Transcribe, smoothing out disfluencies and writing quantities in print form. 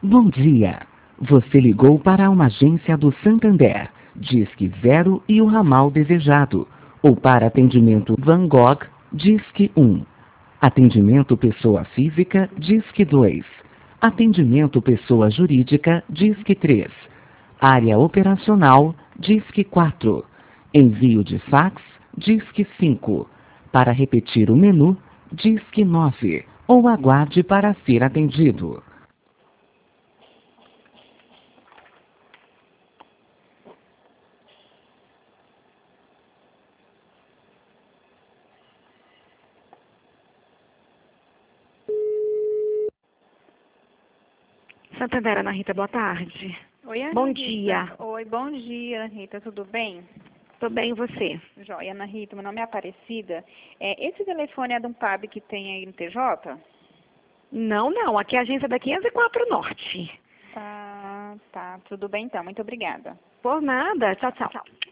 Bom dia. Você ligou para uma agência do Santander. Disque 0 e o ramal desejado. Ou para atendimento Van Gogh, Disque 1. Atendimento pessoa física, Disque 2. Atendimento pessoa jurídica, Disque 3. Área operacional, Disque 4. Envio de fax, Disque 5. Para repetir o menu, Disque 9. Ou aguarde para ser atendido. Santander, Ana Rita, boa tarde. Oi, Ana Bom Rita. dia. Oi, bom dia, Ana Rita, tudo bem? Tô bem, e você? Joia, Ana Rita, meu nome é Aparecida. Esse telefone é de um pub que tem aí no TJ? Não, aqui é a agência da 504 Norte. Tá, tudo bem então, muito obrigada. Por nada, tchau.